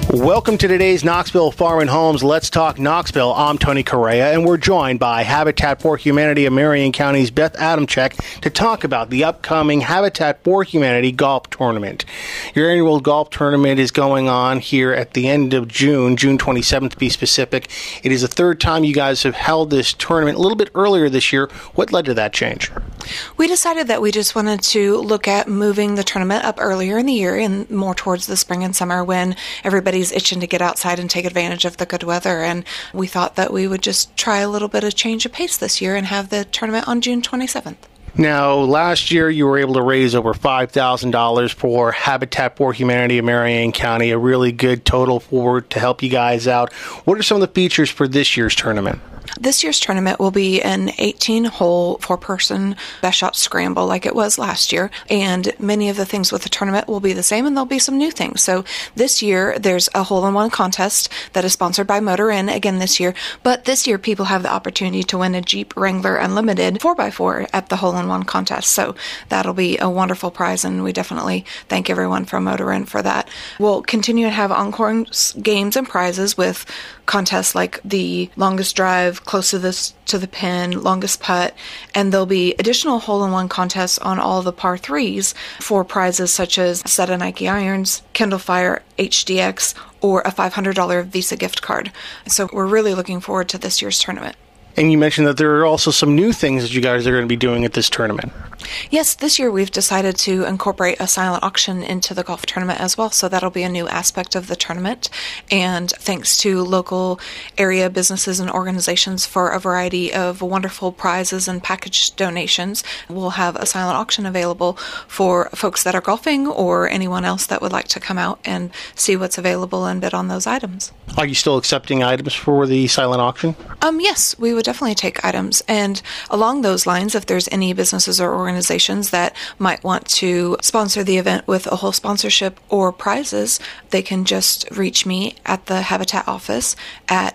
Welcome to today's Knoxville Farm and Homes Let's Talk Knoxville. I'm Tony Correa, and we're joined by Habitat for Humanity of Marion County's Beth Adamczyk to talk about the upcoming Habitat for Humanity golf tournament. Your annual golf tournament is going on here at the end of June 27th to be specific. It is the third time you guys have held this tournament. A little bit earlier this year. What led to that change? We decided that we just wanted to look at moving the tournament up earlier in the year and more towards the spring and summer when everybody's itching to get outside and take advantage of the good weather. And we thought that we would just try a little bit of change of pace this year and have the tournament on June 27th. Now, last year you were able to raise over $5,000 for Habitat for Humanity of Marion County, a really good total forward to help you guys out. What are some of the features for this year's tournament? This year's tournament will be an 18-hole, four-person best shot scramble like it was last year, and many of the things with the tournament will be the same, and there'll be some new things. So this year, there's a hole-in-one contest that is sponsored by Motor Inn again this year, but this year people have the opportunity to win a Jeep Wrangler Unlimited 4x4 at the hole-in-one contest, so that'll be a wonderful prize, and we definitely thank everyone from Motor Inn for that. We'll continue to have encore games and prizes with contests like the longest drive, closest to the pin, longest putt, and there'll be additional hole-in-one contests on all the par 3s for prizes such as a set of Nike irons, Kindle Fire HDX, or a $500 Visa gift card. So we're really looking forward to this year's tournament. And you mentioned that there are also some new things that you guys are going to be doing at this tournament. Yes, this year we've decided to incorporate a silent auction into the golf tournament as well, so that'll be a new aspect of the tournament. And thanks to local area businesses and organizations for a variety of wonderful prizes and package donations, we'll have a silent auction available for folks that are golfing or anyone else that would like to come out and see what's available and bid on those items. Are you still accepting items for the silent auction? Yes, we would definitely take items. And along those lines, if there's any businesses or organizations that might want to sponsor the event with a whole sponsorship or prizes, they can just reach me at the Habitat office at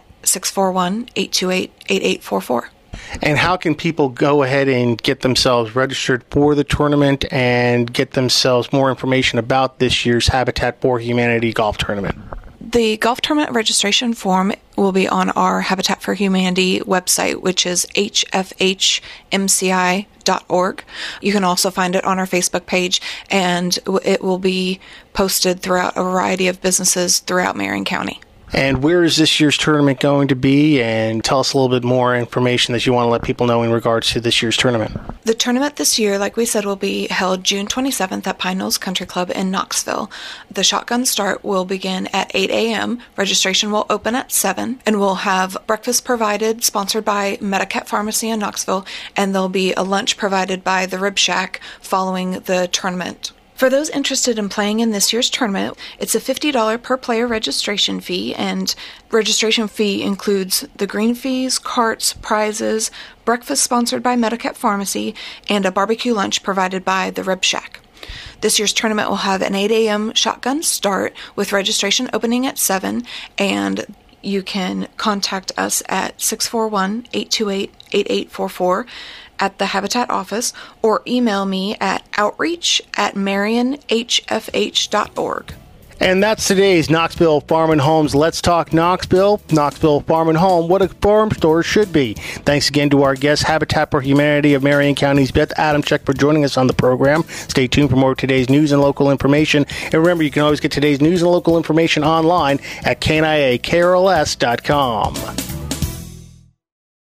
641-828-8844. And how can people go ahead and get themselves registered for the tournament and get themselves more information about this year's Habitat for Humanity golf tournament? The golf tournament registration form will be on our Habitat for Humanity website, which is hfhmci.org. You can also find it on our Facebook page, and it will be posted throughout a variety of businesses throughout Marion County. And where is this year's tournament going to be? And tell us a little bit more information that you want to let people know in regards to this year's tournament. The tournament this year, like we said, will be held June 27th at Pine Knolls Country Club in Knoxville. The shotgun start will begin at 8 a.m. Registration will open at 7, and we'll have breakfast provided, sponsored by Medicat Pharmacy in Knoxville, and there'll be a lunch provided by the Rib Shack following the tournament. For those interested in playing in this year's tournament, it's a $50 per player registration fee, and registration fee includes the green fees, carts, prizes, breakfast sponsored by Medicat Pharmacy, and a barbecue lunch provided by the Rib Shack. This year's tournament will have an 8 a.m. shotgun start with registration opening at 7, and you can contact us at 641-828-8844 at the Habitat office, or email me at outreach@marionhfh.org. And that's today's Knoxville Farm and Homes Let's Talk Knoxville. Knoxville Farm and Home, what a farm store should be. Thanks again to our guest, Habitat for Humanity of Marion County's Beth Adamczyk, for joining us on the program. Stay tuned for more of today's news and local information. And remember, you can always get today's news and local information online at kniakrls.com.